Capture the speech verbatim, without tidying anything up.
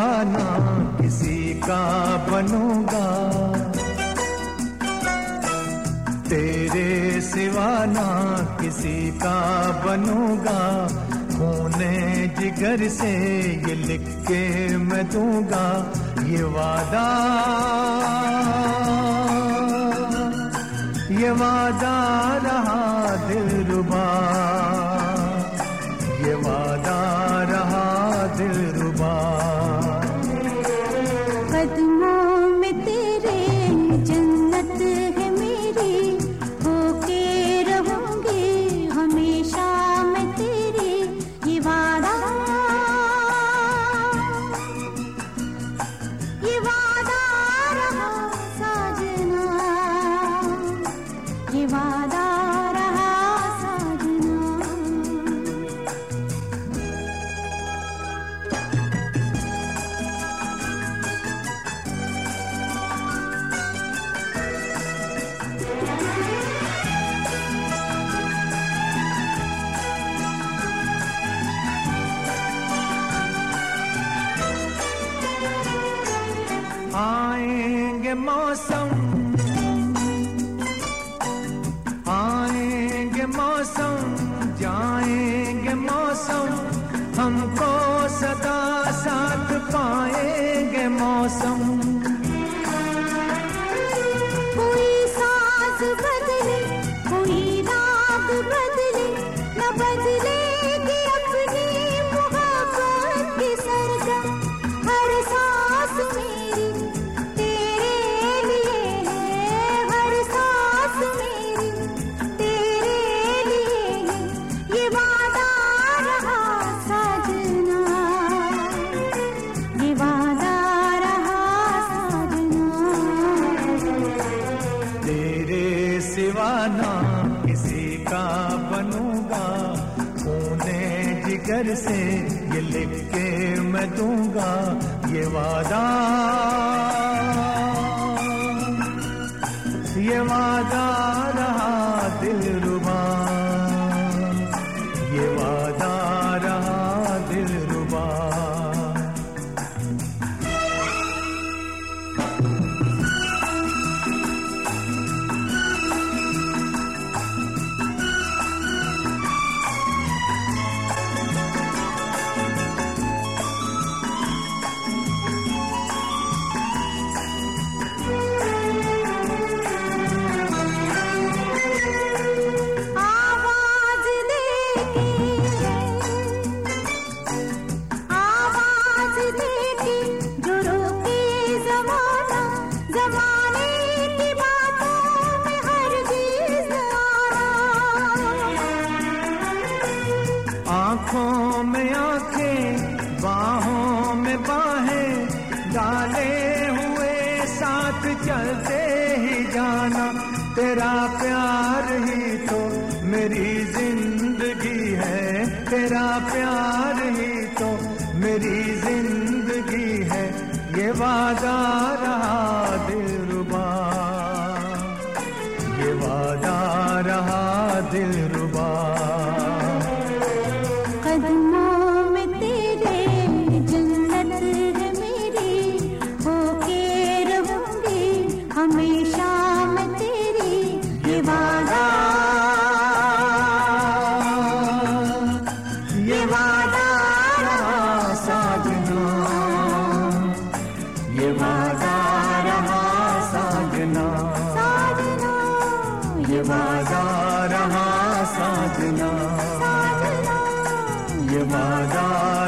दीवाना किसी का बनूंगा, तेरे सिवा ना किसी का बनूंगा, खूने जिगर से ये लिख के मैं दूंगा ये वादा, ये वादा रहा दिलरुबा, ये वादा रहा दिलरुबा। कदमों में तेरे जन्नत है मेरी, होके रहूंगी हमेशा मैं तेरी, ये वादा, ये वादा रहा साजना, ये वादा रहा साजना। आएंगे मौसम, आएंगे मौसम, जाएंगे मौसम, हमको सदा साथ पाएंगे मौसम। कोई सांस बदले, कोई राग बदले, न बदलेगी अपनी मोहब्बत की सरगम, हर सांस मेरी तेरे लिए है, हर सांस मेरी तेरे लिए है, ये वादा रहा साजना, ये वादा रहा साजना। तेरे सिवा ना किसी का बनूंगा, खूने जिगर से ये लिख के मैं दूंगा ये वादा, ये वादा रहा दिलरुबा, ये वादा रहा दिलरुबा। आवाज देके, आवाज देके जो रोके ज़माना, ज़माने की बातों में हरगिज़ न आना। आँखों में आँखें, बाहों में बाहें, डाले हुए साथ चलते ही जाना, तेरा प्यार ही तो मेरी जिंदगी है, तेरा प्यार ही तो मेरी जिंदगी है, ये वादा रहा दिलरुबा, ये वादा रहा दिलरुबा। कदमों में तेरे जन्नत है मेरी, होके रहूंगी हमेशा मैं तेरी, ये वादा, ये वादा रहा साजना, ये वादा रहा साजना, साजना, ये वादा रहा साजना, साजना, ये वादा